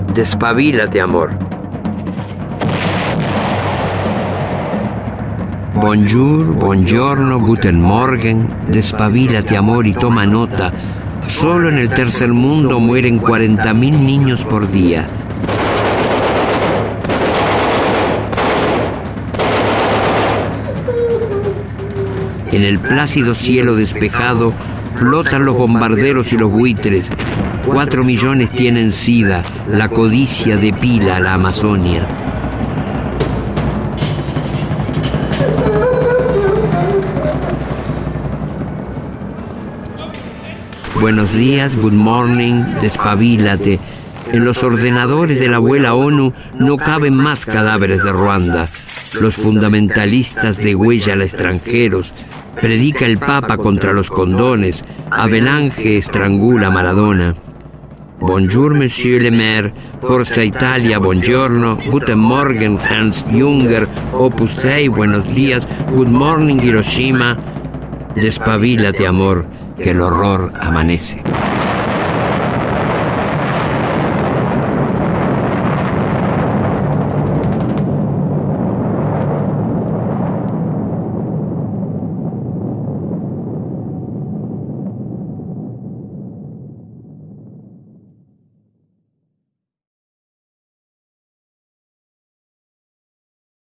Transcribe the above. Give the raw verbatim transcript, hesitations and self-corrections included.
Despabilate, amor. Bonjour, buongiorno, guten morgen. Despabilate, amor, y toma nota. Solo en el tercer mundo mueren cuarenta mil niños por día. En el plácido cielo despejado flotan los bombarderos y los buitres. Cuatro millones tienen sida. La codicia depila la Amazonia. Buenos días, good morning, despabilate. En los ordenadores de la abuela ONU no caben más cadáveres de Ruanda. Los fundamentalistas degüellan a extranjeros. Predica el Papa contra los condones. Avalanche estrangula a Maradona. Bonjour, monsieur le maire. Forza Italia, buongiorno. Guten Morgen, Ernst Jünger. Opus Dei, buenos días. Good morning, Hiroshima. Despabilate, amor, que el horror amanece.